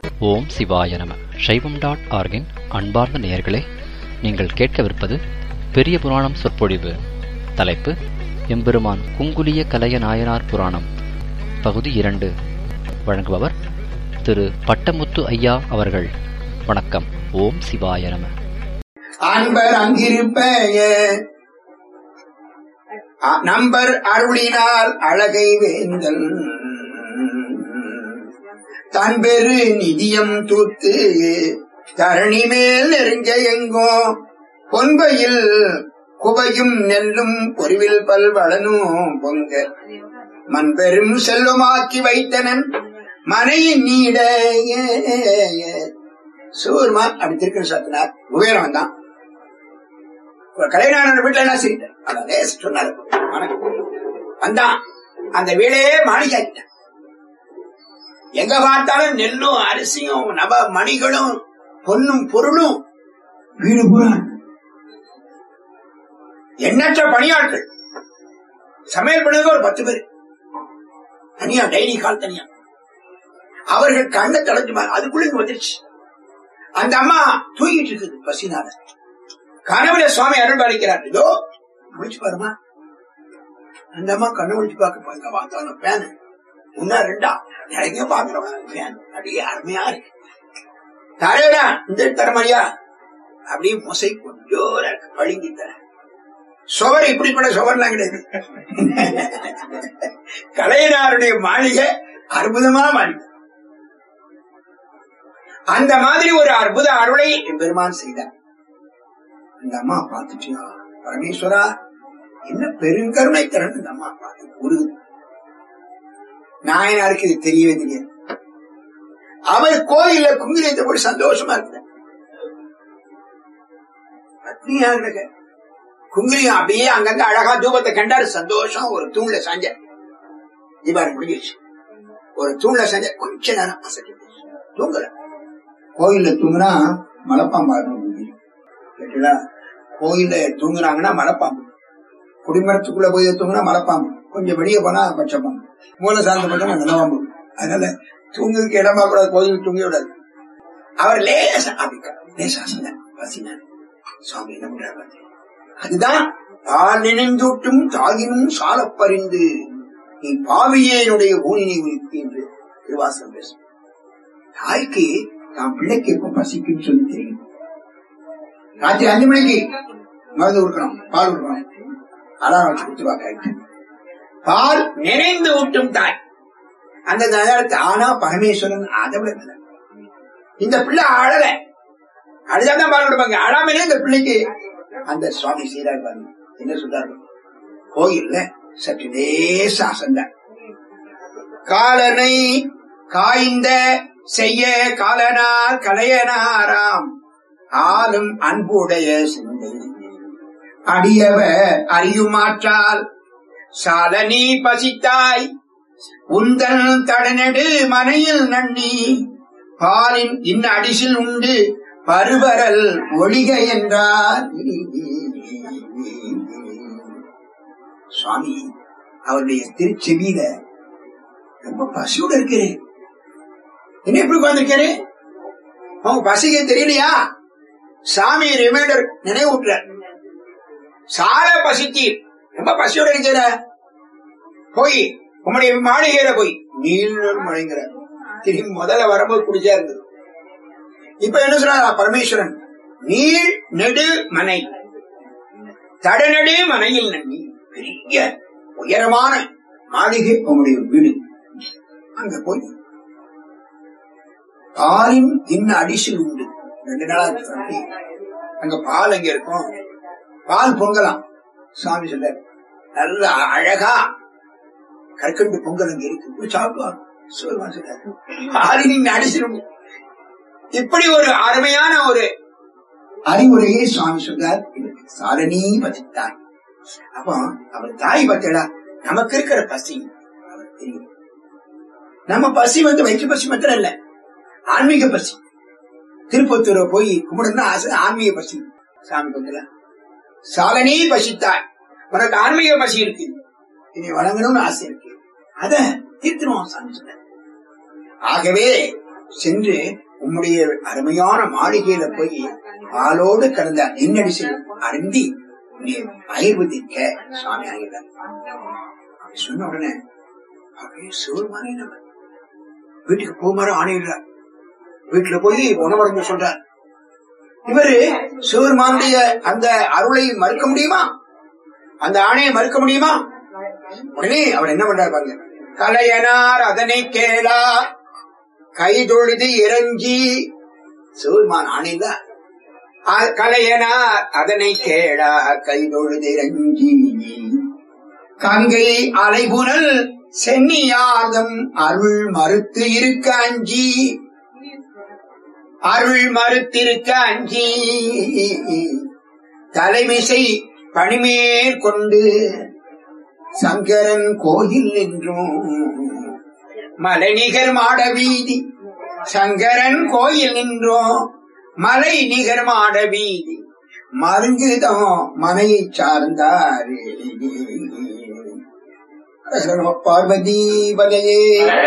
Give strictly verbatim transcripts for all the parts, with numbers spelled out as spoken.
ஓம் சிவாய நம. சைவம் டாட் ஆர்கின் அன்பார்ந்த நேயர்களே, நீங்கள் கேட்கவிருப்பது பெரிய புராணம் சொற்பொழிவு. தலைப்பு எம்பெருமான் குங்குலிய கலைய நாயனார் புராணம், பகுதி இரண்டு. வழங்குபவர் திரு பட்டமுத்து ஐயா அவர்கள். வணக்கம். ஓம் சிவாய நம. அன்பர் அங்கிருப்ப நம்பர் அருளினால் அழகை வேந்தல் தன்பெரு நிதியம் தூத்து தரணி மேல் நெருங்க எங்கோ பொன்பையில் குவையும் நெல்லும் பொறிவில் பல்வளனும் பொங்க மண்பெரும் செல்வமாக்கி வைத்தனன் மனையின் நீட சூர்மான் அப்படி திருக்கிற சத்தினார் உபேரம் வந்தான். கலைநாதன் வீட்டுல என்ன செய்ய சொன்னார் வந்தான். அந்த வீடையே மாளிகைட்டான். எங்க பார்த்தாலும் நெல்லும் அரிசியும் நவ மணிகளும் பொன்னும் பொருளும் வீடு பூரா எண்ணற்ற பணியாட்கள். சமையல் பண்ணுறது ஒரு பத்து பேர் தனியா, டைனி கால் தனியா. அவர்கள் கண்ணை தலைஞ்சு அதுக்குள்ள இங்க வந்துருச்சு. அந்த அம்மா தூங்கிட்டு இருக்குது பசினால. கனவுல சுவாமி அருள் பாலிக்கிறார். இதோ முடிச்சு பாருமா. அந்த அம்மா கண்ணு முடிச்சு பார்க்க பார்த்தாலும் பேனு ஒன்னா ரெண்டா நிறைய பாக்குறவன் பேன் அப்படியே அருமையா இருக்கு. தரையா இந்த தரமாரியா அப்படியே மொசை கொஞ்சோர பழுங்கி தர சுவர் இப்படிப்பட்ட சுவர்லாம் கிடையாது. கலைஞருடைய மாளிகை அற்புதமான மாளிகை. அந்த மாதிரி ஒரு அற்புத அருளை பெருமான் செய்தார். இந்த அம்மா பார்த்துட்டியா பரமேஸ்வரா என்ன பெருங்கருணை திறன். இந்த அம்மா பார்த்து ஒரு நாயனாருக்கு இது தெரியவே தெரியாது. அவர் கோயில குங்கிலியத்தை போய் சந்தோஷமா இருக்க குங்கிலியம் அப்படியே அங்கங்க அழகா தூபத்தை கண்டாரு. சந்தோஷம். ஒரு தூண்ல சாஞ்ச தீபாவளி முடிஞ்சிருச்சு. ஒரு தூண்ல சாஞ்ச கொஞ்ச நேரம் அசைச்சு தூங்கல. கோயில்ல தூங்குனா மலைப்பாம்பு கேட்டா, கோயில்ல தூங்குறாங்கன்னா மலைப்பாம்பு, குடிமரத்துக்குள்ள போய் தூங்குனா மலைப்பாம்பு, கொஞ்சம் வெளியே போனா பட்சப்பாம்பு, மூல சார்ந்த பட்டம் நிலவாம்பு. அதனால தூங்குக்கு இடமா கூடாது, கோயிலுக்கு தூங்க விடாது. அவர் லேசா லேசா பசினார். சுவாமி என்ன பண்றாரு? அதுதான் பால் நினைந்தூட்டும் தாகினும் சால பறிந்து நீ பாவியனுடைய ஊனினை உயிர்த்து என்று திருவாசகம் பேசும். தாய்க்கு தான் பிள்ளைக்கு எப்ப பசிக்குன்னு சொல்லி தெரியும். ராத்திரி அஞ்சு மணிக்கு மருந்து கொடுக்கணும், பால் கொடுக்கணும், அலாரம் வச்சு கொடுத்துருவாங்க. பால் நினைந்து ஊட்டும் தாய் அந்த நேரத்தை. ஆனா பரமேஸ்வரன் அதை விட இந்த பிள்ளை அழல, அழுதாதான் பால் கொடுப்பாங்க. அழாமலே இந்த பிள்ளைக்கு அந்த சுவாமி செய்யறாரு பாருங்க. என்ன சொல்றாரு? கோயில்ல சற்று லேசா அசந்தார். காலனை காய்ந்த செய்ய காலனார் கலையனாராம் ஆளும் அன்புடைய சிந்தை அடியவ அறியுமாற்றால் சால நீ பசித்தாய் உந்தன் தடநெடு மனையில் நன்னி பாலின் இன்ன அடிசில் உண்டு பருவரல் ஒளிக என்றார். சுவாமி அவருடைய திருச்செவியில ரொம்ப பசியோட இருக்கிறேன். என்ன எப்படி உட்கார்ந்துருக்காரு? அவங்க பசிக்க தெரியலையா? சாமி ரிமைண்டர் நினைவூட்டுறார். சால பசித்தீர், ரொம்ப பசியோட இருக்கிற, போய் உங்களுடைய மாளிகையில போய் நீள் மழைங்கிறார். திரும்பி முதல்ல வரும்போது குடிச்சா இருந்தது. இப்ப என்ன சொல்ற பரமேஸ்வரன்? நீள் நெடு மனை தடநெடு மனையில் நன்னி, பெரிய உயரமான மாளிகை உங்களுடைய வீடு. அங்க போய் பாலின் இன்ன அடிசில் உண்டு. ரெண்டு நாளா அங்க பால் அங்க இருக்கும், பால் பொங்கலாம். சுவாமி சொல்ற நல்ல அழகா கற்கண்டு பொங்கல் அங்க இருக்கு, சாப்பிடுவாங்க. பாலின் அடிசில் உண்டு. இப்படி ஒரு அருமையான ஒரு அறிவுரையை சுவாமி சொல்றார். சாரணி பசித்தாய். அப்போ அவர் தாய் பத்தடா நமக்கு இருக்கிற பசி அவர் தெரியும். நம்ம பசி வந்து வயிற்று பசி மாத்திரம் இல்ல, ஆன்மீக பசி. திருப்பத்தூர போய் கும்பிடணும்னா ஆசை, ஆன்மீக பசி. சாமி பத்தல சாலனி பசித்தாய், உனக்கு ஆன்மீக பசி இருக்கு, இனி வழங்கணும்னு ஆசை இருக்கு, அத தீர்த்துருவோம் சாமி சொல்ற. ஆகவே சென்று உம்முடைய அருமையான மாளிகையில போய் ஆளோடு கலந்த நின்னடிசில் அருந்தி ஆயுர்வேதிக்க சுவாமி ஆகிறார். அப்படி சொன்ன உடனே அப்படியே சிவருமானே நம்ம வீட்டுக்கு போகுமாறு ஆணையிடுறார். வீட்டுல போய் உணவரங்க சொல்றார். இவரு சிவருமானுடைய அந்த அருளை மறுக்க முடியுமா? அந்த ஆணையை மறுக்க முடியுமா? உடனே அவர் என்ன பண்றாரு பாருங்க. கலையனார் அதனை கேளா கைதொழுது இறஞ்சி, சிவருமான் ஆணையில கலையனார் அதனை கேளா கைதொழுது இறஞ்சி, கங்கை அலைபுனல் சென்னியாதம் அருள் மறுத்து இருக்க அஞ்சி, அருள் மறுத்திருக்க அஞ்சி, தலைமிசை பணிமேற் கொண்டு சங்கரன் கோயில் நின்றும் மலைநிகர் மாட வீதி, சங்கரன் கோயில் நின்றோம் மலை நிகர் மாட வீதி, மருங்குதம் மனையை சார்ந்தாரே. பார்வதி பதையே.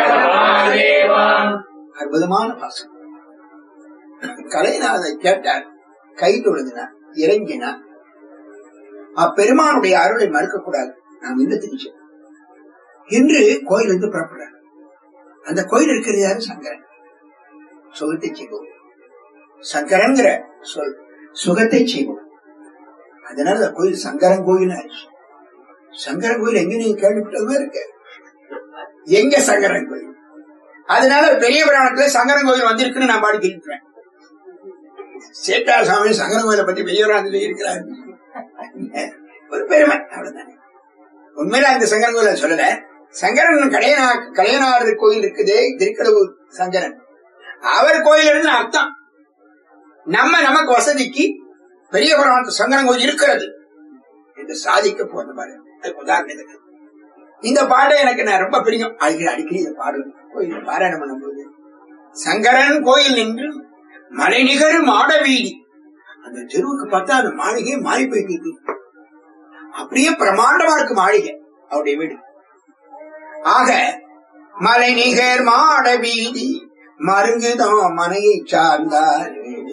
அற்புதமான பாசம். கலைநாதை கேட்டார், கை தொழுதினார், இறங்கினார். அப்பெருமானுடைய அருளை மறுக்க கூடாது, நாம் இல்லத்துக்கு என்று கோயிலிருந்து புறப்படுறார். அந்த கோயில் இருக்கிறது யாரு? சங்கரன். சுகத்தை செய்வோம். சங்கரங்கிற சொல் சுகத்தை செய்வோம். அதனால கோயில் சங்கரன் கோயில் ஆயிடுச்சு. சங்கரன் கோயில் எங்க நீங்க கேள்விப்பட்டதுமே இருக்கு. எங்க சங்கரன் கோயில்? அதனால பெரிய புராணத்துல சங்கரன் கோயில் வந்திருக்குன்னு நான் பாடி கேட்கிறேன். சேட்டார் சாமி சங்கரன் கோயிலை பத்தி பெரிய புராணத்துல இருக்கிறார். ஒரு பெருமை, அவ்வளவுதானே. உண்மையில அந்த சங்கரன் கோயில சொல்லல. சங்கரன் கலையனா கலையனார் கோயில் இருக்குது, திருக்கடவுர் சங்கரன். அவர் கோயில் இருந்து அர்த்தம் நம்ம நமக்கு வசதிக்கு பெரிய புராணத்து சங்கரன் கோயில் இருக்கிறது என்று சாதிக்க போன பாரு. உதாரணத்துக்கு இந்த பாட்டை எனக்கு நான் ரொம்ப பிடிக்கும். அடிக்கடி அடிக்கடி இதை பாடுவேன் கோயில் பாராயணம் பண்ணும் போது. சங்கரன் கோயில் நின்று மலை நிகர் மாட வீதி. அந்த தெருவுக்கு பார்த்தா அந்த மாளிகையை மாறி போயிட்டு அப்படியே பிரமாண்டமா இருக்கு மாளிகை, அவருடைய வீடு. ஆக மலை நிகர் மாட வீதி மருங்குதான் மனையை சார்ந்தார்.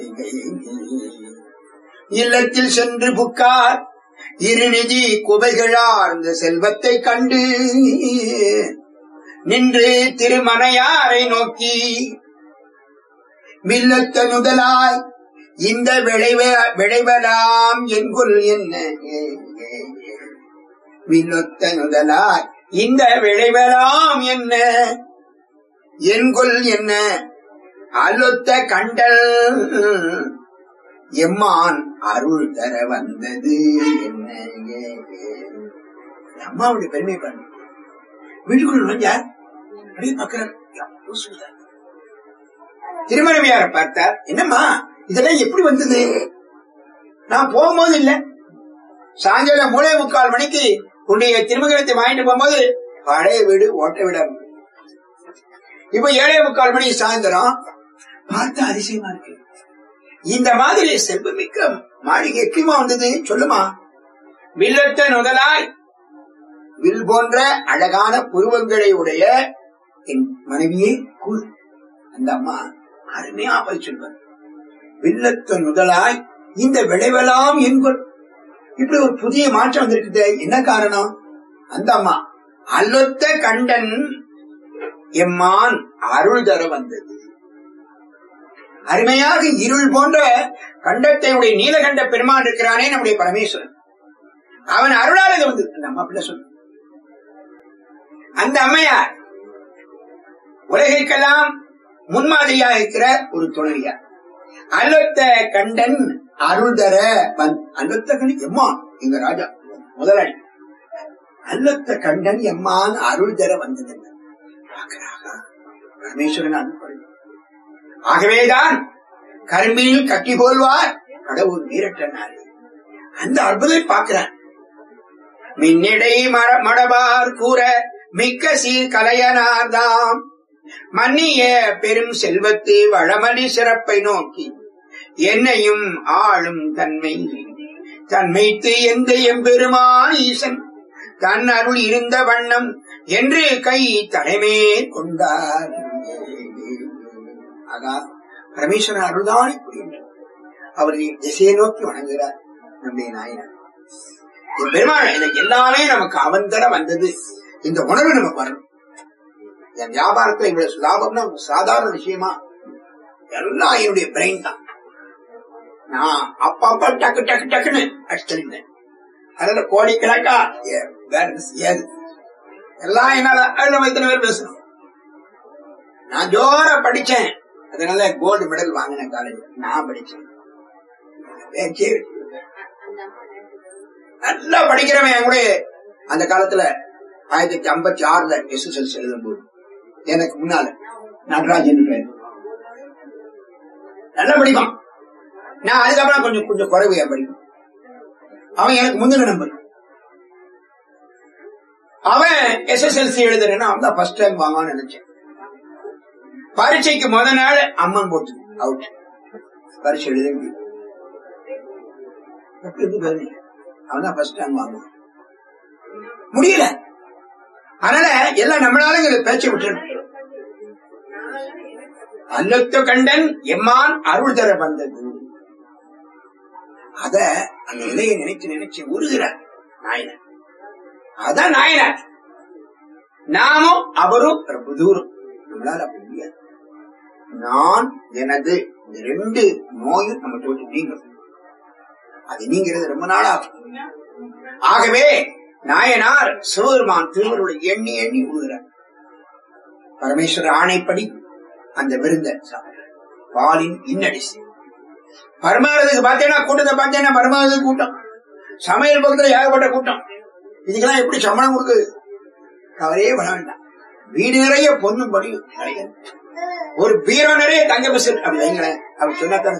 இல்லத்தில் சென்று புக்கார் இருநிதி குவைகளார்ந்த செல்வத்தை கண்டு நின்று திருமனையாரை நோக்கி வில்லத்த நுதலாய் இந்த விளைவ விளைவலாம் என்கொள் என்ன, வில்லொத்த நுதலாய் இந்த விளைவலாம் என்ன என்கொள் என்ன, அல்லொத்த கண்டல் எம்மான் அருள் தர வந்தது என்ன. அம்மாவுடைய பெருமை பண்ண வீட்டுக்குள்ள யார் அப்படியே பார்க்கிறார். திருமணவியார பார்த்தார். என்னம்மா இதெல்லாம் எப்படி வந்தது? நான் போகும்போது இல்ல, சாயங்காலம் மூளை முக்கால் மணிக்கு உன்னுடைய திருமணத்தை வாங்கிட்டு போகும்போது பழைய வீடு ஓட்ட விட. இப்ப ஏழே முக்கால் மணி சாயந்தரம் பார்த்தா அதிசயமா இருக்கு. இந்த மாதிரி செல்வமிக்க மாளிகை எப்படிமா வந்தது சொல்லுமா? வில்லத்த நுதலாய் வில் போன்ற அழகான புருவங்களை உடைய என் மனைவியே கூறு. அந்த அம்மா அருமையா போய் சொல்வார். வில்லத்த நுதலாய் இந்த விளைவெல்லாம் என்கொள். இப்படி ஒரு புதிய மாற்றம் வந்திருக்குது. என்ன காரணம்? அந்த அம்மா அல்லொத்த கண்டன் எம்மான் அருள் தர வந்தது. அருமையாக இருள் போன்ற கண்டத்தை உடைய நீலகண்ட பெருமான் இருக்கிறானே நம்முடைய பரமேஸ்வரன், அவன் அருளால் இது வந்தது. அந்த அம்மா பிள்ளை சொல்ல. அந்த அம்மையார் உலகிற்கெல்லாம் முன்மாதிரியாக இருக்கிற ஒரு துணைவியார். அல்லொத்த கண்டன் அருள் தர அல்லொத்த கண்டன் எம்மான் எங்க ராஜா முதலாளி. அல்லொத்த கண்டன் எம்மான் அருள் தர வந்தது. பரமேஸ்வரன் அனுப்பல். ஆகவேதான் கரும்பில் கட்டி போல்வார் கடவுள் வீரட்டனார். அந்த அற்புதத்தை பார்க்கிறான். மின்னிடை மடபார் கூற மிக்க சீர் கலையனார்தாம் மன்னிய பெரும் செல்வத்து வளமணி சிறப்பை நோக்கி என்னையும் ஆளும் தன்மை தன்மைத்து எந்த எம்பெருமான் ஈசன் தன் அருள் இருந்த வண்ணம் என்று கை தலைமே கொண்டார். ஆகா பரமேஸ்வரன் அருள்தானே புரிகின்றார். அவரை திசையை நோக்கி வணங்குகிறார் நம்முடைய நாயனார். பெருமாள் எனக்கு எல்லாமே நமக்கு அவன் தர வந்தது, இந்த உணர்வு நமக்கு வரணும். என் வியாபாரத்தை இவ்வளவு லாபம்னா சாதாரண விஷயமா? எல்லாம் என்னுடைய பிரெயின் தான். நான் அப்பா அப்பா டக்கு டக்கு டக்குன்னு அடிச்சிருந்தேன். அதனால கோடிக்கணக்கா வேற செய்யாது. எல்லாம் என்னால நம்ம இத்தனை பேர் பேசணும். நான் ஜோர படிச்சேன், அதனால கோல்டு மெடல் வாங்கினேன் காலேஜ். நான் படிச்சேன், நல்லா படிக்கிறவன் கூட அந்த காலத்துல ஆயிரத்தி தொள்ளாயிரத்தி ஐம்பத்தி ஆறுல எஸ்எஸ்எல்சி எழுதும் போது எனக்கு முன்னால நடராஜன் பேர் நல்லா படிப்பான். நான் அதுக்கப்புறம் கொஞ்சம் கொஞ்சம் குறைவையா படிப்பேன். அவன் எனக்கு முந்தின நம்பர். அவன் எஸ்எஸ்எல்சி எழுதுறேன்னா அவன் தான் ஃபர்ஸ்ட் டைம் வாங்கன்னு நினைச்சேன். பரீட்சைக்கு முத நாள் அம்மன் போட்டு அவுட். பரீட்சை எழுத முடியும். அவன் தான் ஃபர்ஸ்ட் டைம் வாங்குவான். முடியல. அதனால எல்லாம் நம்மளால பேச்சை விட்டு அல்லொத்த கண்டன் எம்மான் அருள் தர வந்தது. அத அந்த நிலையை நினைச்சு நினைச்சு உருகிறார் நாயனார். அதான் நாயனார். நாமும் அவரும் ரொம்ப தூரம். நம்மளால அப்படி முடியாது. நான் எனது இந்த ரெண்டு நோயும் நம்ம தோற்று நீங்க அது நீங்கிறது ரொம்ப நாளாகும். ஆகவே நாயனார் சிவபெருமான் திருவருளை எண்ணி எண்ணி உருகிறார். பரமேஸ்வர ஆணைப்படி அந்த விருந்த பாலின் இன்னடிசி பரமாவதுக்கு பார்த்தேன்னா கூட்டத்தை பார்த்தேன்னா பரமாவது கூட்டம், சமையல் பக்கத்துல ஏகப்பட்ட கூட்டம். இதுக்கெல்லாம் எப்படி சம்பளம் கொடுக்குது? அவரே பண்ண வேண்டாம். வீடு நிறைய பொண்ணும் படியும் நிறைய, ஒரு பீரோ நிறைய தங்க பிசில் அப்படி வைங்களேன். அப்படி சொன்னாத்தான்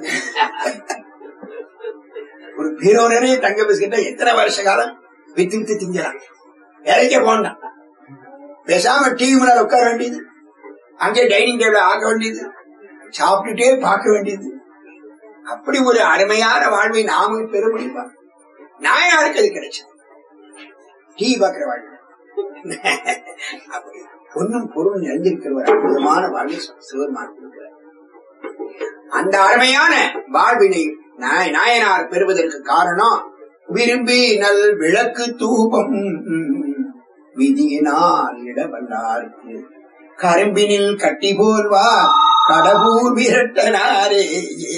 ஒரு பீரோ நிறைய தங்க பிஸ்கெட்ட எத்தனை வருஷ காலம் வித்து வித்து திங்கலாம். வேலைக்கே போண்டாம். பேசாம டிவி முன்னால உட்கார வேண்டியது, அங்கே டைனிங் டேபிள் ஆக்க வேண்டியது, சாப்பிட்டுட்டே பார்க்க வேண்டியது. அப்படி ஒரு அருமையான வாழ்வை நாமும் பெற முடியுமா? நாயனாருக்கு அது கிடைச்சது. டிவி பார்க்கிற வாழ்வு அப்படி பொன்னும் பொருள் நிறைஞ்சிருக்கிற ஒரு அற்புதமான வாழ்வை சிவபெருமான் கொடுக்கிறார். அந்த அருமையான வாழ்வினை நாயனார் பெறுவதற்கு காரணம் விரும்பி நல் விளக்கு தூபம் விதியினால் இடவல்லாருக்கு கரும்பினில் கட்டி போல்வா கடவுர் விரட்டனாரே.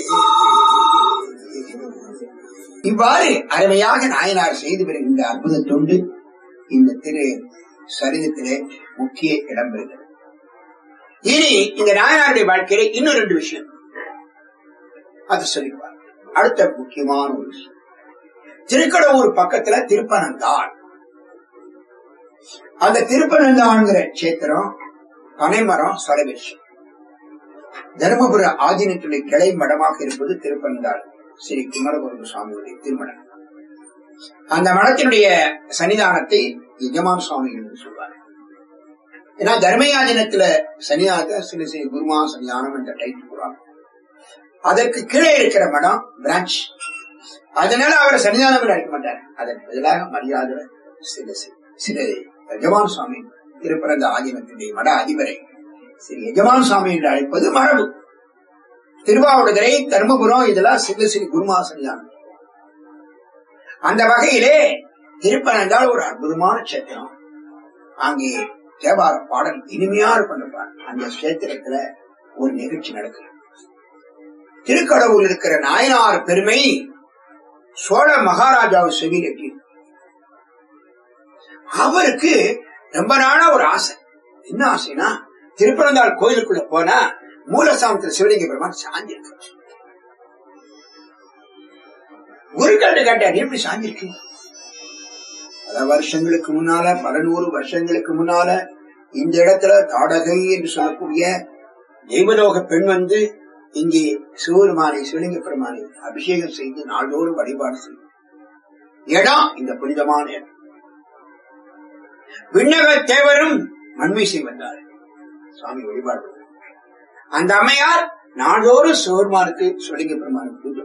இவ்வாறு அருமையாக நாயனார் செய்து வருகின்ற அற்புத தொண்டு இந்த திரு சரிதத்திலே முக்கிய இடம் பெறுகிறது. இனி இந்த நாயனாருடைய வாழ்க்கையில இன்னும் ரெண்டு விஷயம் அது சொல்லிடுவார். அடுத்த முக்கியமான ஒரு விஷயம், திருக்கடவுர் பக்கத்துல திருப்பனந்தாள். அந்த திருப்பனந்தாள்ங்கிற கஷேத்திரம் பனைமரம் சொலவேஷம். தர்மபுர ஆதீனத்துடைய கிளை மடமாக இருப்பது திருப்பனந்தாள் ஸ்ரீ குமரகுரு சுவாமியுடைய திருமணம். அந்த மடத்தினுடைய சன்னிதானத்தை எஜமான் சுவாமி என்று சொல்வார். ஏன்னா தர்மயாதீனத்துல சன்னிதானத்தை சில சில குருமா சன்னிதானம் என்ற டைட்டில் போடுவாங்க. அதற்கு கீழே இருக்கிற மடம் பிரான்ச். அதனால அவரை சன்னிதானம் அழைக்க மாட்டார். அதற்கு பதிலாக மரியாதை சில சில எஜமான் சுவாமி திருப்பரந்த ஆதீனத்தினுடைய மட அதிபரை ஸ்ரீ எஜமான் சுவாமி என்று அழைப்பது மரபு. திருவாவடுதுறை, தர்மபுரம் இதெல்லாம் சில சில குருமா சன்னிதானம். அந்த வகையிலே திருப்பனந்தாள் ஒரு அற்புதமான கஷேத்திரம். அங்கே தேவார பாடல் இனிமையா இருப்பார். அந்த கஷேத்திரத்துல ஒரு நிகழ்ச்சி நடக்கிறது. திருக்கடவுள் இருக்கிற நாயனார் பெருமை சோழ மகாராஜாவை செவியிட்டு அவருக்கு ரொம்ப நாளா ஒரு ஆசை. என்ன ஆசைனா, திருப்பனந்தாள் கோயிலுக்குள்ள போனா மூலஸ்தானத்துல சிவலிங்க பெருமான் சாஞ்சிருக்கு. குருக்கள்கிட்ட கேட்டார், எப்படி சாஞ்சிருக்கு? பல வருஷங்களுக்கு முன்னால, பல நூறு வருஷங்களுக்கு முன்னால இந்த இடத்துல தாடகை என்று சொல்லக்கூடிய தெய்வலோக பெண் வந்து இங்கே சிவபெருமானை சிவலிங்க பெருமானை அபிஷேகம் செய்து நாள்தோறும் வழிபாடு செய்யும் இடம் இந்த புனிதமான இடம். விண்ணக தேவரும் மண்மீசை வந்தார் சுவாமி வழிபாடு. அந்த அம்மையார் நாள்தோறும் சிவபெருமானுக்கு சிவலிங்க பெருமானுக்கு பூஜை.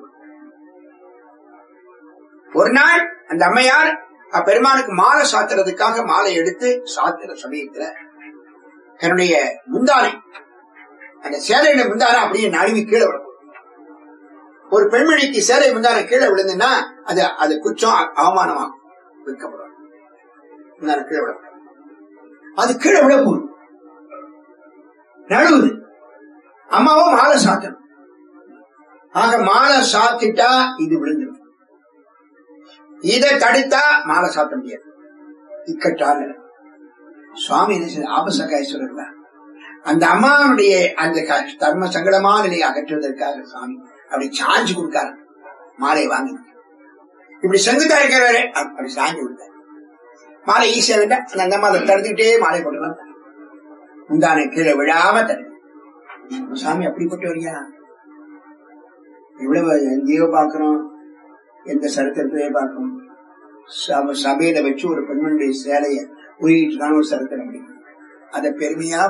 ஒரு நாள் அந்த அம்மையார் அப்பெருமானுக்கு மாலை சாத்துறதுக்காக மாலை எடுத்து சாத்துற சமயத்துல தன்னுடைய முந்தானை அந்த சேலையில முந்தாரம் அப்படியே நழுவி கீழே விழும். ஒரு பெண்மணிக்கு சேலை முந்தாரம் கீழே விழுந்துன்னா அது அது குற்றம், அவமானமாகும், விற்கப்படும். முந்தாரம் கீழே விட அது கீழே விட போகுது, நழுவுது. அம்மாவும் மாலை சாத்தணும். ஆக மாலை சாத்திட்டா இது விழுந்துடும். இதை தடுத்தா மாலை சாத்த முடியாது. இக்கட்டான சுவாமி ஆபசகாயஸ்வரர் அந்த அம்மாவுடைய அந்த தர்ம சங்கடமான நிலையை அகற்றுவதற்காக சுவாமி அப்படி சாஞ்சு கொடுக்காரு. மாலை வாங்கி இப்படி செங்குத்தா இருக்கிறாரு, அப்படி சாஞ்சு கொடுத்தாரு. மாலை ஈஸியா வேண்டா அந்த அம்மா அதை தடுத்துக்கிட்டே மாலை போடலாம். முந்தானை கீழே விழாம தடுக்க சாமி அப்படிப்பட்ட வரியா? இவ்வளவு எங்கேயோ பாக்குறோம், எந்த சரித்திரத்திலேயே பார்க்கணும். சபையில வச்சு ஒரு பெண்மனுடைய சேலைய உருகிட்டு ஒரு சரித்திரம் அப்படி அத பெருமையா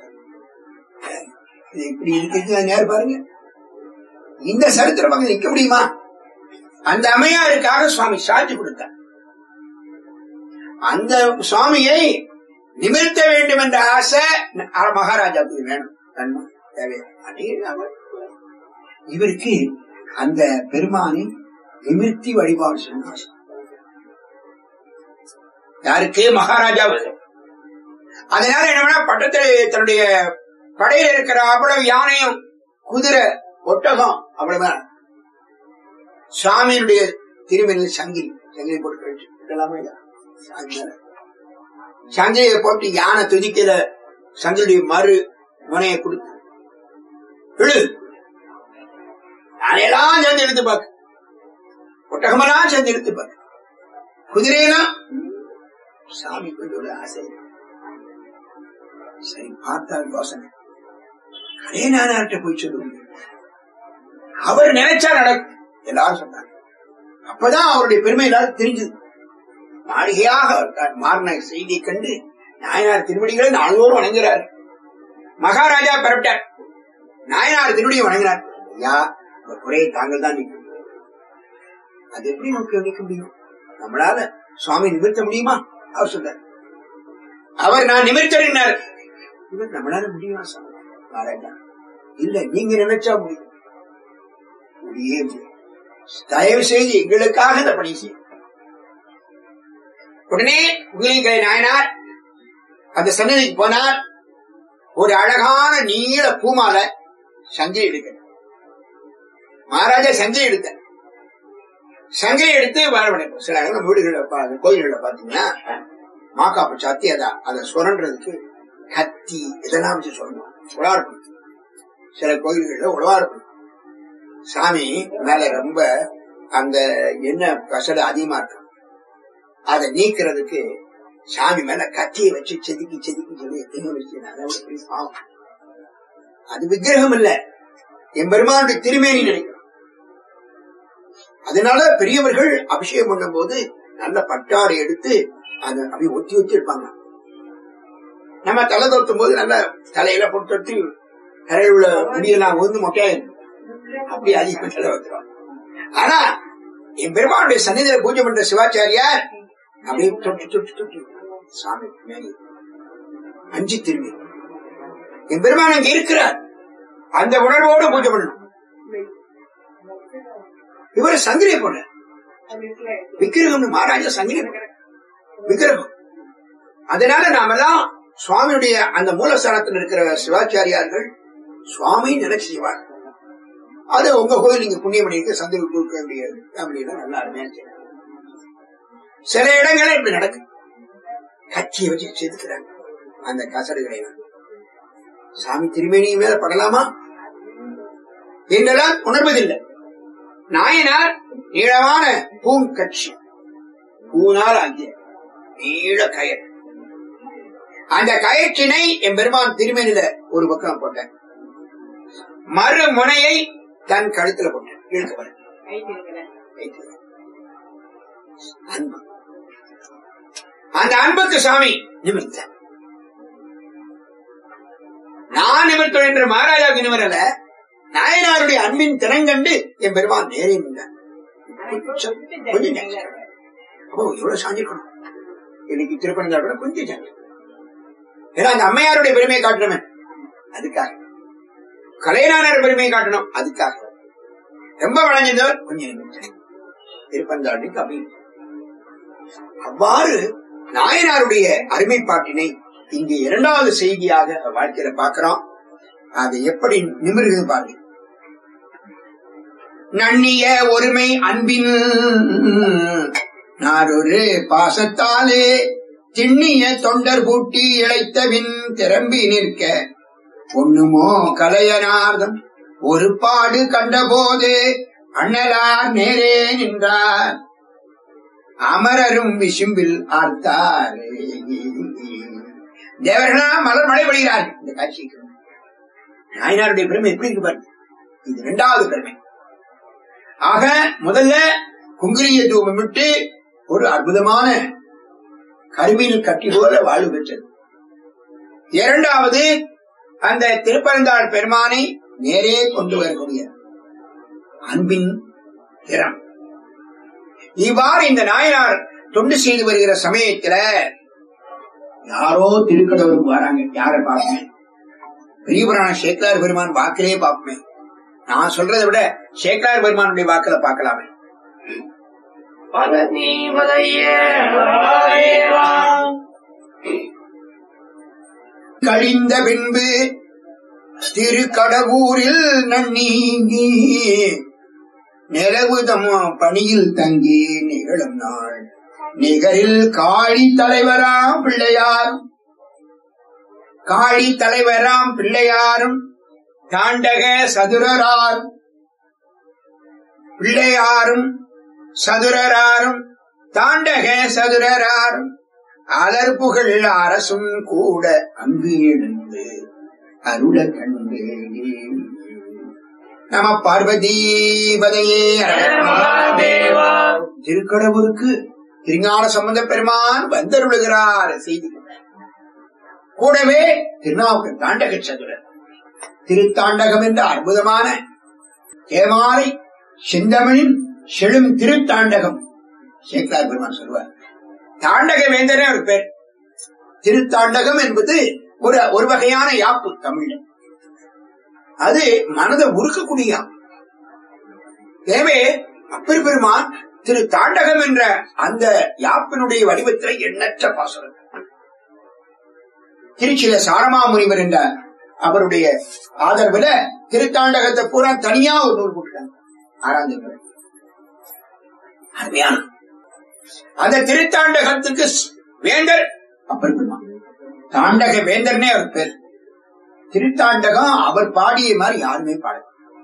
இப்படி இருக்கு. நேரம் பாருங்க, இந்த சரித்திர பக்கம் நிக்க முடியுமா? அந்த அம்மையாருக்காக சுவாமி சாட்சி கொடுத்தார். அந்த சுவாமியை நிமிர்த்த வேண்டும் என்ற ஆசை மகாராஜாவுக்கு வேணும், தன்மை தேவையா? இவருக்கு அந்த பெருமானை நிமிர்த்தி வழிபாடு சொன்னார். யாருக்கு? மகாராஜாவுக்கு. அதனால என்ன பட்டத்தில் தன்னுடைய படையில இருக்கிற அவ்வளவு யானையும் குதிரை ஒட்டகம் அவ்வளவு சுவாமியினுடைய திருமணியில் சங்கிலி சங்கிலி போட்டு சங்கிலியை போட்டு யானை துதிக்கிற சங்கிலியுடைய மறு முனையை கொடுத்து விழு யானையெல்லாம் சேர்ந்து எடுத்து பார்க்க, ஒட்டகமெல்லாம் சேர்ந்து எடுத்து பார்க்க, குதிரையெல்லாம் சாமி கொண்டு ஒரு ஆசை. சரி பார்த்தால் யோசனை அதே நானார்ட்ட போய் சொல்லுங்க, அவர் நினைச்சா நடக்கும் எல்லாரும் சொன்னாங்க. அப்பதான் அவருடைய பெருமை எல்லாரும் தெரிஞ்சது. மாளிகையாக மாறின செய்தியை கண்டு நாயனார் திருவடிகளை நாள்தோறும் வணங்குகிறார். மகாராஜா பரப்பிட்டார், நாயனார் திருவடியை வணங்கினார். ஐயா குறையை தாங்கள் தான் நிற்க, அது எப்படி நமக்கு நிற்க முடியும்? நம்மளால சுவாமி நிமிர்த்த முடியுமா? அவர் சொல்றார். அவர் நான் நிமிர்த்தறினார். இவர் நம்மளால முடியுமா சாமி? மகாராஜா இல்ல, நீங்க நினைச்சா முடியும், முடியே முடியும். தயவு செய்து எங்களுக்காக இந்த பணி செய்யும். உடனே உங்களின் நாயனார் அந்த சன்னதிக்கு போனார். ஒரு அழகான நீள பூமால சங்கிலி எடுக்க மகாராஜா சங்கிலி எடுத்த சங்கிலி எடுத்து வரவிட. சில வீடுகள் கோயில்களை பாத்தீங்கன்னா மாக்காப்பு சாத்தி அத அதை சுரன்றதுக்கு கத்தி இதெல்லாம் வச்சு சொல்லணும், உழவார்ப்பு. சில கோயில்கள்ல உழவார்ப்பு. சாமி மேல ரொம்ப அந்த என்ன கசடு அதிகமா இருக்கு, அதை நீக்கிறதுக்கு சாமி மேல கத்தியை வச்சு செதுக்கி செதுக்கி சொல்லி எத்தனையோ வச்சு. அது விக்கிரகம் இல்ல, என் பெருமானுடைய திருமேனி நினைக்கிறோம். அதனால பெரியவர்கள் அபிஷேகம் பண்ணும் போது நல்ல பட்டாடை எடுத்து அதை அப்படி ஒத்தி ஒத்தி இருப்பாங்க. நம்ம தலை தோத்தும் போது நல்ல தலையில பொறுத்து கரையில் உள்ள முடியெல்லாம் வந்து மொட்டையாயிரும், அப்படி அதிகமா தலை வைக்கிறோம். ஆனா என் பெருமானுடைய சன்னிதியில பூஜை பண்ற சிவாச்சாரியார் அப்படியே தொட்டு தொட்டு தொட்டு சாமி மேனி அஞ்சு திரும்பி என் பெருமான் அங்க இருக்கிறார், அந்த உணர்வோடு பூஜை பண்ணணும். இவரு சங்கிலியை போன விக்கிரகம், மகாராஜா சங்கிலியை விக்கிரகம். அதனால நாமெல்லாம் சுவாமியுடைய அந்த மூலஸ்தானத்தில் இருக்கிற சிவாச்சாரியார்கள் சுவாமி நினைச்சு செய்வார். அது உங்க கோயில் நீங்க புண்ணியமணிக்கு சந்திர கொடுக்க முடியாது அப்படின்னா நல்லா அருமையா செய்யலாம். சில இடங்களே இப்படி நடக்கும், கட்சியை வச்சு செதுக்கிறாங்க அந்த கசடுகளை. சாமி திருமேனியின் மேல படலாமா என்றெல்லாம் உணர்வதில்லை. நாயனார் நீளமான பூங்கட்சி, பூனால் ஆகிய நீள கயர், அந்த கயற்றினை என் பெருமான் திருமேனில ஒரு பக்கம் போட்டேன், மறு முனையை தன் கழுத்துல போட்டேன். இழுக்க அன்பு, அந்த அன்புக்கு சாமி நிமிர்த்த. நான் நிமிர்த்தோம் என்று மகாராஜாவுக்கு நிமிரல, நாயனாருடைய அன்பின் திறங்கண்டு என் பெருமான் நேரே நின்றார். கொஞ்சம் எவ்வளவு சாஞ்சிருக்கணும் இன்னைக்கு திருப்பணி கொஞ்சம் சாஞ்சி. ஏன்னா அந்த அம்மையாருடைய பெருமையை காட்டுறமே அதுக்காக கலைநாயனார் பெருமையை காட்டணும். அதுக்காக ரொம்ப வளைஞ்சதோ கொஞ்சம் திருப்பந்தாண்டி கவி. அவ்வாறு நாயனாருடைய அருமைப்பாட்டினை இங்கே இரண்டாவது செய்தியாக வாழ்க்கையில பார்க்கிறோம். அது எப்படி நிமிர்கிறது பாருங்க. நன்னிய ஒருமை அன்பின் நாரொரு பாசத்தாலே திண்ணிய தொண்டர் பூட்டி இழைத்தவின் திரம்பி நிற்க ஒண்ணுமோ கலையனார்தம் ஒரு பாடு கண்டபோது அண்ணலார் நேரே நின்றார் அமரரும் விசும்பில் ஆர்த்தார். தேவர்களா மலர் மழை பொழிகிறார்கள். இந்த காட்சிக்கு நாயனாருடைய பெருமை எப்படி இருக்கு பாருங்க. இது இரண்டாவது பெருமை. ஆக முதல்ல குங்குலிய தூபம் விட்டு ஒரு அற்புதமான கருவியில் கட்டி போல வாழ்வு பெற்றது. இரண்டாவது அந்த திருப்பரந்தாள் பெருமானை நேரே கொண்டு வரக்கூடிய அன்பின் திறம். இவ்வாறு இந்த நாயனார் தொண்டு செய்து வருகிற சமயத்துல யாரோ திருக்கடவுருக்கு வராங்க. யார பார்ப்பேன்? பெரிய புராண சேக்கலார் பெருமான் வாக்கிலே பார்ப்பேன். நான் சொல்றதை விட சேக்கலார் பெருமானுடைய வாக்கில பார்க்கலாமே. கழிந்த பின்பு திருக்கடவூரில் நன்னீங்கி நிலவுதம் பணியில் தங்கி நிகழும் நாள் நிகரில் காளி தலைவராம் பிள்ளையாரும் காளி தலைவராம் பிள்ளையாரும் தாண்டக சதுரராரும் பிள்ளையாரும் சதுரராரும் தாண்டக சதுரராரும் அலர்புகள் அரசும் கூட அங்கு எழுந்து அருள கண்டு நம பார்வதீபதையே. திருக்கடவுருக்கு திருஞான சம்பந்த பெருமான் வந்தருளுகிறார் செய்தி. கூடவே திருநாவுக்கு தாண்டக சதுரர் திருத்தாண்டகம் என்ற அற்புதமான தேவாரை செந்தமிழின் செழும் திருத்தாண்டகம் சேக்கலார் பெருமான் சொல்வார். தாண்டக வேந்தரே ஒரு பேர். திருத்தாண்டகம் என்பது ஒரு ஒரு வகையான யாப்பு தமிழ். அது மனதை உருக்கக்கூடிய யாப்பு. எனவே அப்பர் பெருமான் திரு தாண்டகம் என்ற அந்த யாப்பினுடைய வடிவத்தில் எண்ணற்ற பாசுரம். திருச்சியில சாரமாமுனிவர் என்ற அவருடைய ஆதரவுல திருத்தாண்டகத்தை பூரா தனியா ஒரு நூல் போட்டுட்டாங்க. ஆறாம் அருமையான அந்த திருத்தாண்டகத்துக்கு வேந்தர் அப்பர் பெருமான். தாண்டக வேந்தர்னே அவர் பேர். திருத்தாண்டகம் அவர் பாடிய மாதிரி யாருமே பாட.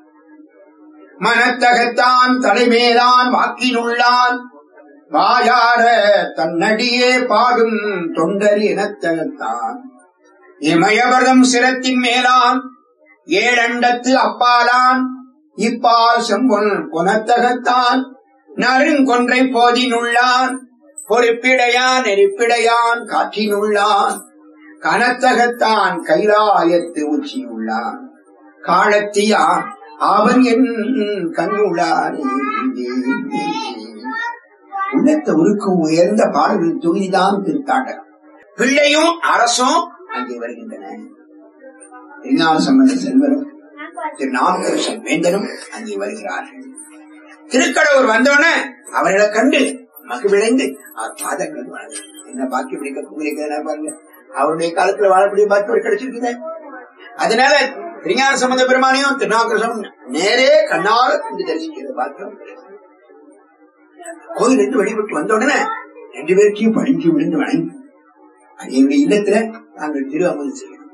மனத்தகத்தான் தலைமேலான் வாக்கினுள்ளான் வாயார தன்னடியே பாடும் தொண்டர் இனத்தகத்தான் இமயவர்தம் சிரத்தின் மேலான் ஏழண்டத்து அப்பாலான் இப்பால் செம்பொன் புனத்தகத்தான் நறுங்கொன்றை போதினுள்ளான் பொறுப்பிடையான் நெருப்பிடையான் காற்றினுள்ளான் கனத்தகத்தான் கைலாயத்து உச்சியுள்ளான் காலத்தியான் அவன் என் கண்ணுள்ளானே. உள்ளத்தை உருக்கும் உயர்ந்த பாடல்கள் தொகுதிதான் திருத்தாண்டகம். பிள்ளையும் அரசும் அங்கே வருகின்றன. திருஞான சம்பந்த செல்வரும் திரு நாவுக்கரசர் வேந்தரும் அங்கே வருகிறார்கள். திருக்கடவுர் வந்தோடனே அவர்களை கண்டு மகிழ்ந்து அவர் பாதங்கள் வளர்ந்து என்ன பாக்கி பிடிக்க கூறியிருக்கிறேன் பாருங்க. அவருடைய காலத்துல வாழக்கூடிய பாக்கி கிடைச்சிருக்குது. அதனால திருஞான சம்பந்த பெருமானையும் திருநாவுக்கரசரும் நேரே கண்ணால கண்டு தரிசிக்கிற பாக்கியம். கோயில் இருந்து வழிபட்டு வந்த உடனே ரெண்டு பேருக்கையும் பணிஞ்சு விழுந்து வணங்கி அன்னையுடைய இல்லத்துல நாங்கள் திரு அமுது செய்யணும்.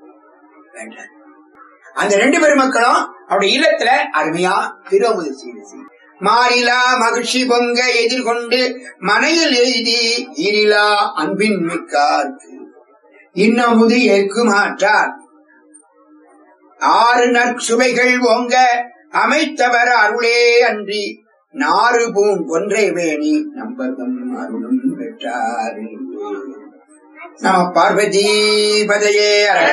அந்த ரெண்டு பெருமக்களும் அவருடைய இல்லத்துல அருமையா திரு அமுது செய்து மாறிலா மகிழ்ச்சி பொங்க எதிர்கொண்டு மனையில் எழுதி ஈரிலா அன்பின் மிக்கார்க்கு இன்னமுது ஏற்கு மாற்றார் ஆறு நற்சுவைகள் ஓங்க அமைத்தவர் அருளே அன்றி நாறு பூம் கொன்றை வேணி நம்பகம் அருளும் பெற்றார். நம பார்வதி பதையே.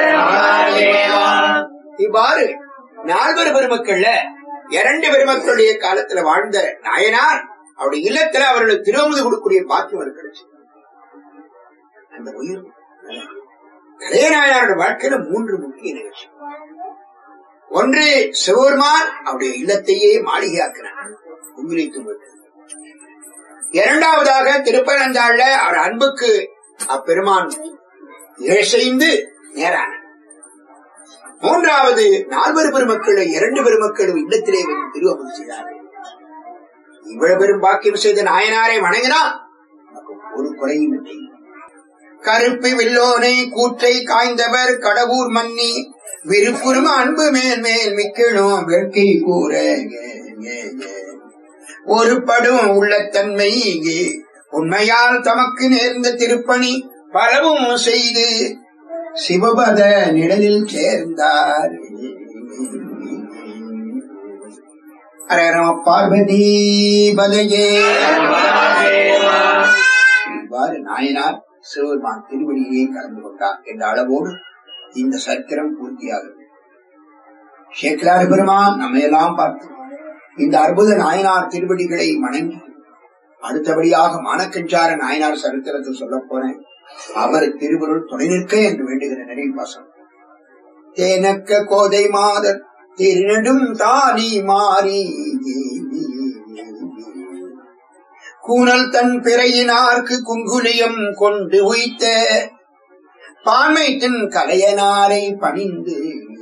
இவ்வாறு நால்வர் பெருமக்கள்ல இரண்டு பெருமக்களுடைய காலத்துல வாழ்ந்த நாயனார் அவருடைய இல்லத்துல அவர்களுக்கு திருமுது கொடுக்கக்கூடிய பாக்கியம் கிடைச்சு. அந்த உயிர் கலைநாயனாரோட வாழ்க்கையில மூன்று முக்கிய நிகழ்ச்சி. ஒன்று சிவபெருமான் அவருடைய இல்லத்தையே மாளிகையாக்கினார் குங்குலி தும்பத்து. இரண்டாவதாக திருப்பரந்தாள்ல அவர் அன்புக்கு அப்பெருமான் இழைசெய்து நேரான. மூன்றாவது நால்வர் பெருமக்கள் இரண்டு பெருமக்களும் இல்லத்திலே வந்து திருவமும் செய்தார்கள். இவ்வளவு பெரும் பாக்கியம் செய்த நாயனாரை வணங்கினா ஒரு குறையும் இல்லை. கருப்பு வில்லோனை கூற்றை காய்ந்தவர் கடவுர் மன்னி விருப்புறும் அன்பு மேல் மேல் மிக்கணும் வேட்கை கூற ஒரு படும் உள்ளத்தன்மை உண்மையால் தமக்கு நேர்ந்த திருப்பணி பலவும் செய்து சிவபத நிழலில் சேர்ந்தார். அரரம பார்வதி பதையே. இவ்வாறு நாயனார் சிவபெருமான் திருவடியிலே கலந்து கொண்டார் என்ற அளவோடு இந்த சரித்திரம் பூர்த்தியாகிறது. சேக்கிழார் பெருமான் நம்மையெல்லாம் பார்த்து இந்த அற்புத நாயனார் திருவடிகளை வணங்கி அடுத்தபடியாக மானக்கஞ்சார நாயனார் சரித்திரத்தை சொல்ல போறேன். அவர் திருவருள் துணை நிற்க என்று வேண்டுகிற நினைவு பாசம். தேனக்க கோதை மாதர் திருநெடும் தானி மாறி கூனல் தன் பிறையினார்க்கு குங்குலியம் கொண்டு உய்த்த பான்மை தின் கலையனாரை பணிந்து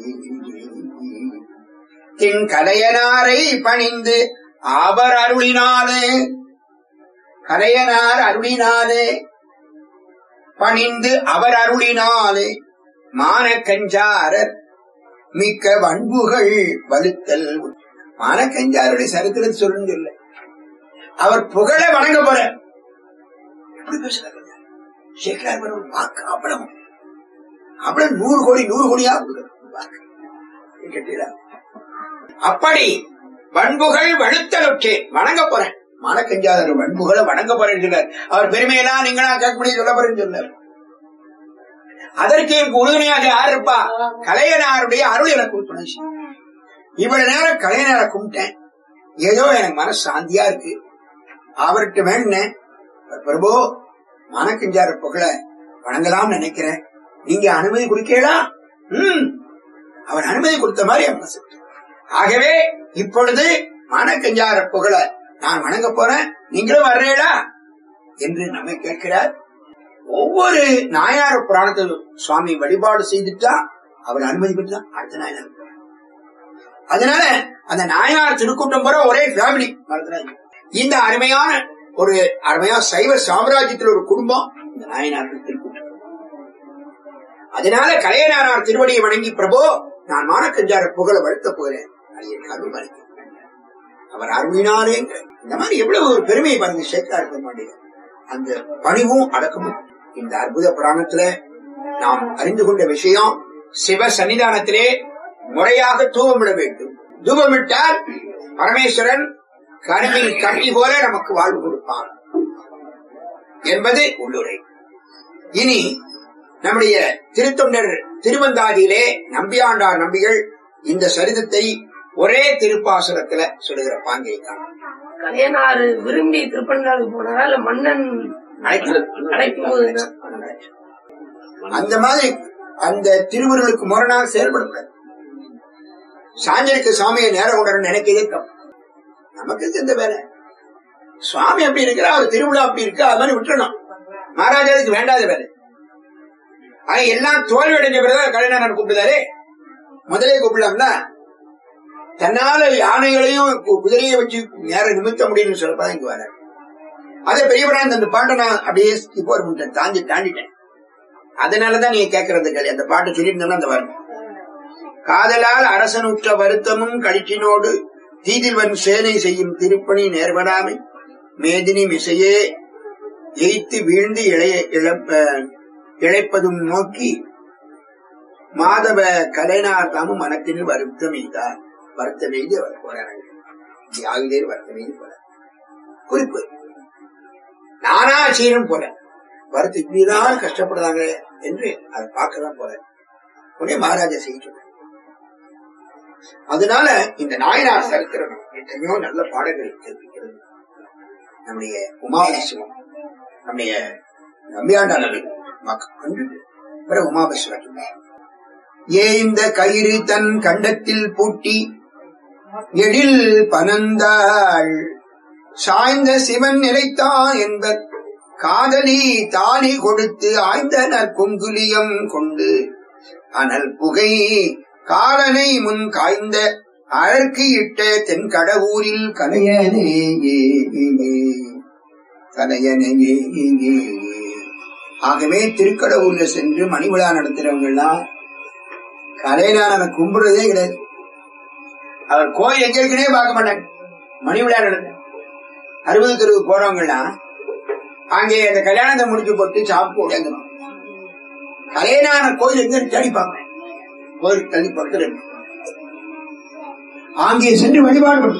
தின் கலையனாரை பணிந்து அவர் அருளினாலே கலையனார் அருளினாலே பணிந்து அவர் அருளினாலே மானக்கஞ்சாரர் மிக்க வன்புகள் வலுத்தல். மானக்கஞ்சாருடைய சரித்திரத்தை சொல்லுன்னு சொல்ல அவர் புகழ வணங்க போற எப்படி பேசுறாங்க. சேக்கிரார் வாக்கு அவ்வளவு அவ்வளவு நூறு கோடி நூறு கோடியா கேட்டீங்களா? அப்படி வன்புகள் வலுத்தலுற்றே வணங்க போறேன். மானக்கஞ்சாரர் வன்புகளை வணங்க போறேன்னு சொன்னார். அவர் பெருமையெல்லாம் நீங்களா கேட்கப்படி சொல்ல போறேன்னு சொன்னார். அதற்கு எனக்கு உறுதுணையாக யார் இருப்பா? கலையனாருடைய அருள் எனக்கு துணை. இவ்வளவு நேரம் கலையனாரை கும்பிட்டேன், ஏதோ எனக்கு மனசு சாந்தியா இருக்கு. அவர்கிட்ட வேணுனேன், பிரபு மானக்கஞ்சார புகழ வணங்கலாம் நினைக்கிறேன், நீங்க அனுமதி கொடுக்கலா? உம் அவர் அனுமதி கொடுத்த மாதிரி மனசு. ஆகவே இப்பொழுது மானக்கஞ்சார புகழ நான் வணங்க போறேன், நீங்களும் வர்றீங்களா என்று நம்மை கேட்கிறார். ஒவ்வொரு நாயனார் புராணத்திலும் சுவாமி வழிபாடு செய்துட்டா அவர் அனுமதி பெற்றுதான் அடுத்த நாயனார். அதனால அந்த நாயனார் திருக்கூட்டம் போற ஒரே ஃபேமிலி. இந்த அருமையான ஒரு அருமையான சைவ சாம்ராஜ்யத்தில் ஒரு குடும்பம் இந்த நாயனார் திருக்கூட்டம். அதனால கலையனார் திருவடியை வணங்கி, பிரபு நான் மானக்கஞ்சார புகழ வளர்த்த போகிறேன், அவர் அருளினாரே. இந்த மாதிரி எவ்வளவு ஒரு பெருமையை பாருங்க சேக்கிழார் இருக்க மாட்டேங்க. அந்த பணிவும் அடக்கமும் இந்த அற்புத புராணத்துல நாம் அறிந்து கொண்ட விஷயம். சிவ சன்னிதானத்திலே முறையாக தூவமிட வேண்டும். தூவமிட்டால் பரமேஸ்வரன் கருவில் கட்டி போல நமக்கு வாழ்வு கொடுப்பார் என்பது உள்ளுரை. இனி நம்முடைய திருத்தொண்டர் திருவந்தாதியிலே நம்பியாண்டார் நம்பிகள் இந்த சரிதத்தை ஒரே திருப்பாசுரத்துல சொல்லுகிற பாங்கியை காணும். கலையனார் விரும்பி திருப்பண்டாளுக்கு போனாரா இல்ல மன்னன் அழைக்கும் போது? அந்த மாதிரி அந்த திருவுருளுக்கு முரணாக செயல்படக்கூடாது. சாஞ்சலுக்கு சுவாமியை நேரம் உணர்ந்து நினைக்கிறதே தப்பு. நமக்கு இந்த வேலை சுவாமி அப்படி இருக்கிறா, அவர் திருவிழா அப்படி இருக்கு, அது மாதிரி விட்டுறணும். மகாராஜாவுக்கு வேண்டாத வேலை. ஆனா எல்லாம் தோல்வி அடைஞ்ச பிறகு கலைஞர் கூப்பிடுதாரு. முதலே கூப்பிடலாம்ல, தன்னால யானைகளையும் குதிரையை வச்சு நேரம் நிமித்த முடியும்னு சொல்லப்பதான் இங்க வர. அதே பெரியவரான் அந்த பாட்டை நான் அப்படியே இப்போ தாண்டி தாண்டிட்டேன். அதனாலதான் நீங்க கேட்கறது கேள்வி. அந்த பாட்டை சொல்லியிருந்தோம்னா அந்த வரும். காதலால் அரசனுற்ற வருத்தமும் கழிச்சினோடு தீதில் வரும் சேனை செய்யும் திருப்பணி நேர்படாமை மேதினி மிசையே எய்த்து வீழ்ந்து இளைய இழைப்பதும் நோக்கி மாதவ கலைஞர் தாமும் மனத்தின் வருத்தம் எய்தார். வருத்தம் எய்து அவர் போறாங்க. ஆகுதேர் வருத்தம் எய்து போற குறிப்பு. நானா சீரம் போற வருத்தம் இப்படிதான் கஷ்டப்படுறாங்க என்று அதை பார்க்கதான் போற உடனே மகாராஜா செய்ய சொல்ற. அதனால இந்த நாயனார் சரித்திரம் எத்தனையோ நல்ல பாடங்களை கற்பிக்கிறது. நம்முடைய உமாபேஸ்வரம், நம்முடைய நம்பியாண்டா நபி கண்டு பிறகு உமாபேஸ்வரம் ஏந்த கயிறு தன் கண்டத்தில் பூட்டி எழில் பனந்தாள் சாய்ந்த சிவன் நிலைத்தான் என்பர் காதலி தாலி கொடுத்து ஆய்ந்தனர் குங்குலியம் கொண்டு அனல் புகை காலனை முன் காய்ந்த அழற்கு இட்ட தென் கடவுரில் கலையனே கலையனே. ஆகவே திருக்கடவுர்ல சென்று மணி விழா நடத்துறவங்க எல்லாம் கலைஞான கும்பிடுறதே கிடையாது. அவர் கோயில் எங்க இருக்குன்னே பார்க்க மாட்டாங்க. மணி விழா நடத்த அறுபது தெருவு போறவங்க எல்லாம் அங்கே அந்த கல்யாணத்தை முடிச்சு போட்டு சாப்பிட்டு உடையங்கணும். கலைஞான கோயில் எங்க தேடிப்பாங்க. கோயில் தள்ளி பக்கத்துல அங்கே சென்று வழிபாடு பண்ணி.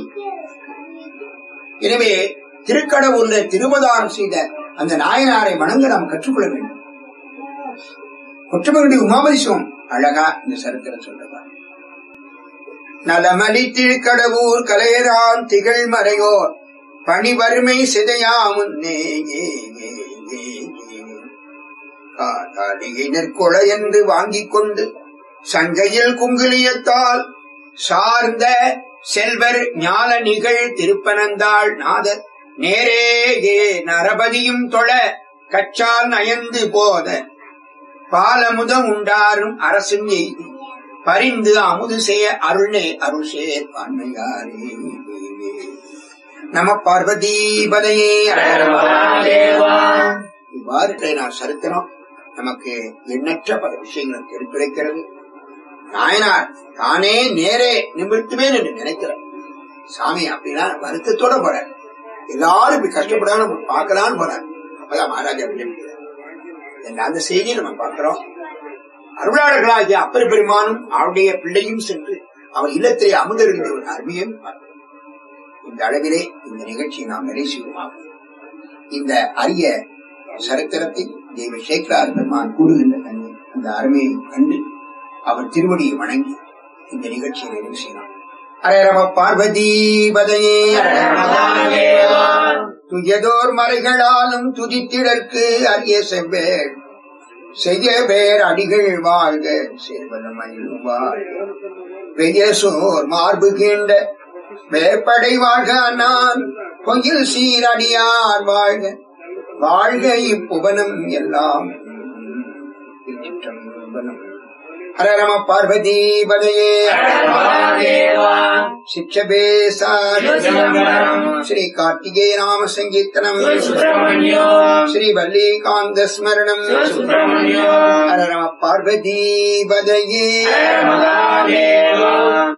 எனவே திருக்கடவுர்ல திருவதாரம் செய்த அந்த நாயனாரை வணங்க நாம் கற்றுக்கொள்ள வேண்டும். கொற்றமங்குடி உமாபதிசுவம் அழகா இந்த சரித்திரம் சொல்றார். நலமலி திருக்கடவுர் கலையரான் திகழ் மறையோர் பணி வறுமை சிதையா முன்னே காதாளியினர் என்று வாங்கிக் கொண்டு சங்கையில் குங்குலியத்தால் சார்ந்த செல்வர் ஞால நிகழ் திருப்பனந்தாள் நாதர் நேரே நரபதியும் தொழ கச்சால் நயந்து போத பாலமுதம் உண்டாரும் அரசும் எய்தி பரிந்து அமுது செய்ய அருள்நே அருள் சேர் பான்மையாரே. நம பார்வதீபதையே. இவ்வாறு நான் சரித்திரம் நமக்கு எண்ணற்ற பல விஷயங்களுக்கு எடுத்துரைக்கிறது. நாயனார் தானே நேரே நிமிர்த்துவேன் என்று நினைக்கிறார். சாமி அப்படின்னா வருத்தத்தோட போறார். எல்லாரும் இப்படி கஷ்டப்படாம பார்க்கலான்னு போறார். அப்பதான் மகாராஜா விட அந்த செய்தியை நம்ம பார்க்கிறோம். அருளாளர்களாகிய அப்பர் பெருமானும் அவருடைய பிள்ளையும் சென்று அவர் இல்லத்திலே அமுதருகின்ற ஒரு அருமையும் பார்க்கிறோம். இந்த அளவிலே இந்த நிகழ்ச்சியை நாம் நிறைவு செய்வோம். இந்த அரிய சரித்திரத்தை தெய்வ சேக்கரார் பெருமான் கூறுகின்ற அந்த அருமையை கண்டு அவர் திருவடியை வணங்கி இந்த நிகழ்ச்சியை நிறைவு செய்யலாம். அரரம பார்வதி பதையே. துயதோர் மறைகளாலும் துதித்திடற்கு அரிய செவ்வேள் செய்ய வேர் அடிகள் வாழ்க சேவலமயில் வாழ்க வெயசோர் மார்பு கீண்ட வேப்படை வாழ்க நான் பொயில் சீரடியார் வாழ்க வாழ்க இப்புவனம் எல்லாம். ஹரரம பார்வதி பதையே. சிக்ஷபேசா ஸ்ரீ கார்த்திகேய நாம சங்கீர்த்தனம் ஸ்ரீ வல்லிகாந்த ஸ்மரணம். ஹரரம பார்வதி பதையே.